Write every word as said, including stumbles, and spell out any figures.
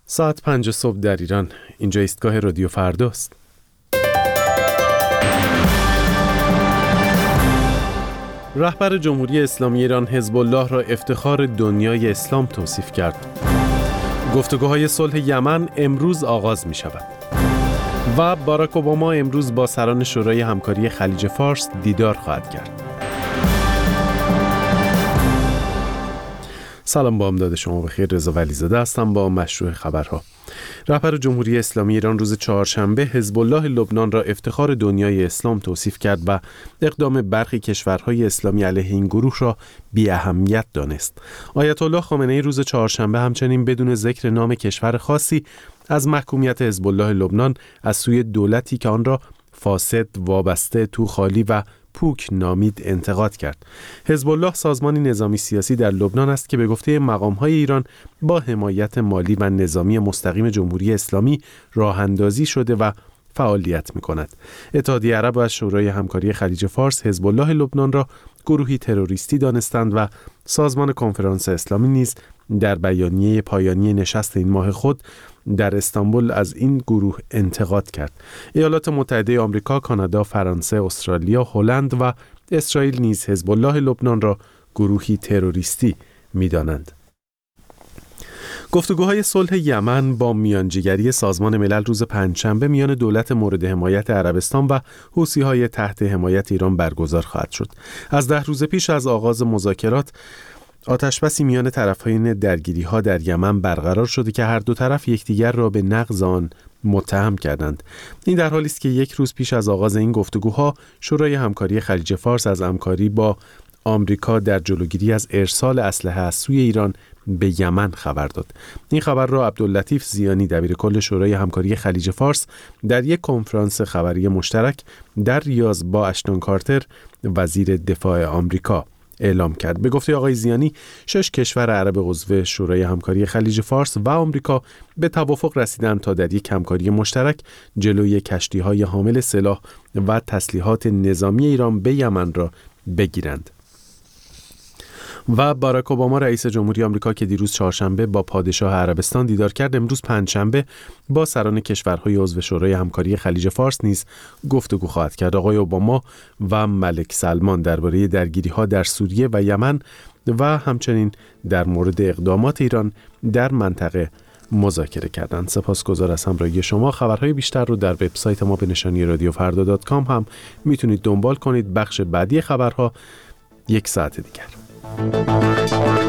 ساعت پنج صبح در ایران. اینجا ایستگاه رادیو فرداست. رهبر جمهوری اسلامی ایران حزب الله را افتخار دنیای اسلام توصیف کرد. گفتگوهای صلح یمن امروز آغاز می شود. و باراک اوباما امروز با سران شورای همکاری خلیج فارس دیدار خواهد کرد. سلام، با امداد شما بخیر. رضا ولیزاده هستم با مشروع خبرها. رهبر جمهوری اسلامی ایران روز چهارشنبه حزب الله لبنان را افتخار دنیای اسلام توصیف کرد و اقدام برخی کشورهای اسلامی علیه این گروه را بی اهمیت دانست. آیت الله خامنه‌ای روز چهارشنبه همچنین بدون ذکر نام کشور خاصی از محکومیت حزب الله لبنان از سوی دولتی که آن را فاسد، وابسته، توخالی و پوک نامید انتقاد کرد. حزب الله سازمانی نظامی سیاسی در لبنان است که به گفته مقام‌های ایران با حمایت مالی و نظامی مستقیم جمهوری اسلامی راه اندازی شده و فعالیت می‌کند. اتحادیه عرب و شورای همکاری خلیج فارس حزب الله لبنان را گروهی تروریستی دانستند و سازمان کنفرانس اسلامی نیز در بیانیه پایانی نشست این ماه خود در استانبول از این گروه انتقاد کرد. ایالات متحده آمریکا، کانادا، فرانسه، استرالیا، هلند و اسرائیل نیز حزب الله لبنان را گروهی تروریستی می‌دانند. گفتگوهای صلح یمن با میانجیگری سازمان ملل روز پنجشنبه میان دولت مورد حمایت عربستان و حوثی‌های تحت حمایت ایران برگزار خواهد شد. از ده روز پیش از آغاز مذاکرات آتشبسی میان طرفین درگیری‌ها در یمن برقرار شده که هر دو طرف یکدیگر را به نقض آن متهم کردند. این در حالی است که یک روز پیش از آغاز این گفتگوها شورای همکاری خلیج فارس از همکاری با آمریکا در جلوگیری از ارسال اسلحه از سوی ایران به یمن خبر داد. این خبر را عبداللطیف زیانی دبیرکل شورای همکاری خلیج فارس در یک کنفرانس خبری مشترک در ریاض با اشتون کارتر وزیر دفاع آمریکا اعلام کرد. به گفته آقای زیانی، شش کشور عرب عضو شورای همکاری خلیج فارس و آمریکا به توافق رسیدند تا در یک همکاری مشترک جلوی کشتی‌های حامل سلاح و تسلیحات نظامی ایران به یمن را بگیرند. و باراک اوباما رئیس جمهوری آمریکا که دیروز چهارشنبه با پادشاه عربستان دیدار کرد، امروز پنجشنبه با سران کشورهای عضو شورای همکاری خلیج فارس نیز گفتگو خواهد کرد. آقای اوباما و ملک سلمان درباره درگیری‌ها در سوریه و یمن و همچنین در مورد اقدامات ایران در منطقه مذاکره کردند. سپاسگزار از همراهی شما. خبرهای بیشتر رو در وبسایت ما به نشانی رادیو فردا دات کام هم میتونید دنبال کنید. بخش بعدی خبرها یک ساعت دیگر.